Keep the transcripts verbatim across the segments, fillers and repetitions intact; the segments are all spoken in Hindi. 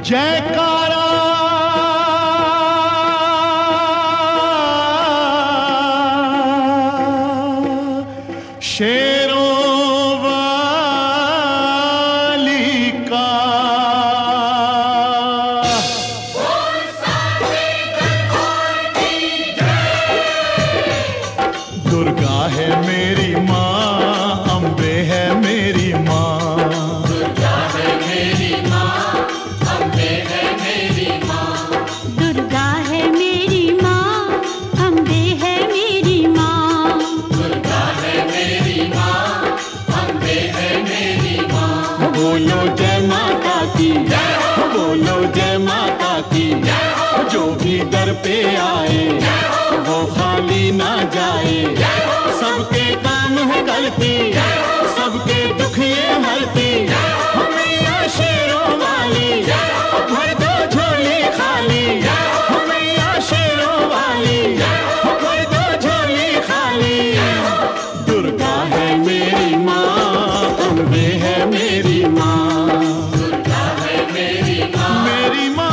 जयकारा शेरों वाली का। दुर्गा है मेरी माँ, अम्बे है मेरी माँ। दुर्गा है मेरी माँ, अम्बे है मेरी माँ। दुर्गा है मेरी माँ, अम्बे है मेरी माँ। दुर्गा है मेरी माँ, अम्बे है मेरी माँ। बोलो जय माता की, बोलो जय माता की। जो भी दर पे आए वो खाली ना जाए। सबके काम है करती, सबके दुख ये हरती। मैया शेरों वाली भर दो झोली खाली। मैया शेरों वाली भर दो झोली खाली। दुर्गा है मेरी माँ, अम्बे है मेरी माँ। दुर्गा है मेरी माँ, मेरी माँ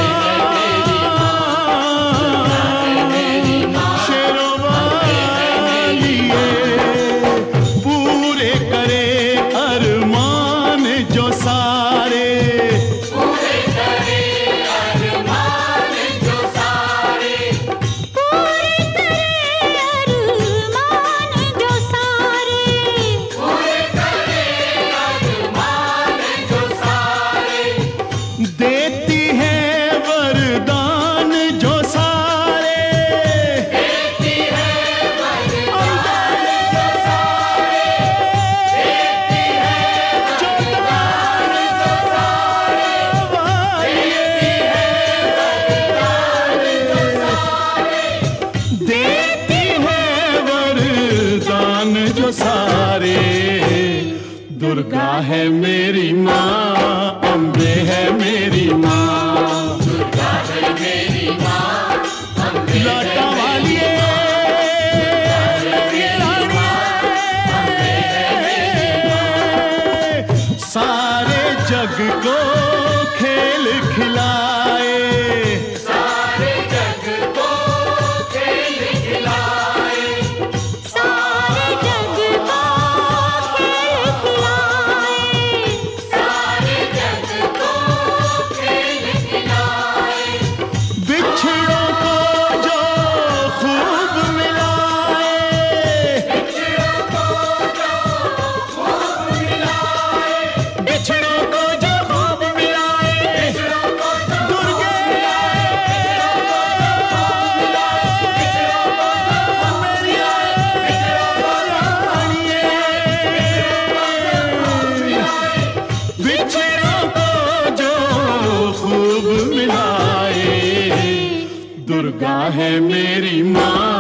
मेरी माँ। शेरों वाली है, पूरे करे अरमान जो सारे। पूरे करे अरमान जो सारे। पूरे करे अरमान जो सारे। पूरे करे अरमान जो सारे। देती है वरदान जो सारे। देती है वरदान जो सारे। देती है वरदान जो सारे। देती है वरदान जो सारे। दुर्गा है मेरी माँ, अम्बे है मेरी माँ। दुर्गा है मेरी माँ, अम्बे है लाटा वाली है, मेरी माँ। अम्बे है मेरी माँ। सारे जग को खेल खिलाए। सारे जग को खेल खिलाए। सारे जग को खेल खिलाए। सारे जग को खेल खिलाए। बिछड़ों को जो खूब मिलाए। बिछड़ों को जो खूब मिलाए। बिछड़ों को जो खूब मिलाए। बिछड़ों को जो दुर्गे मेरी रानी है। बिछड़ों को जो खूब मिलाए। दुर्गा है मेरी माँ,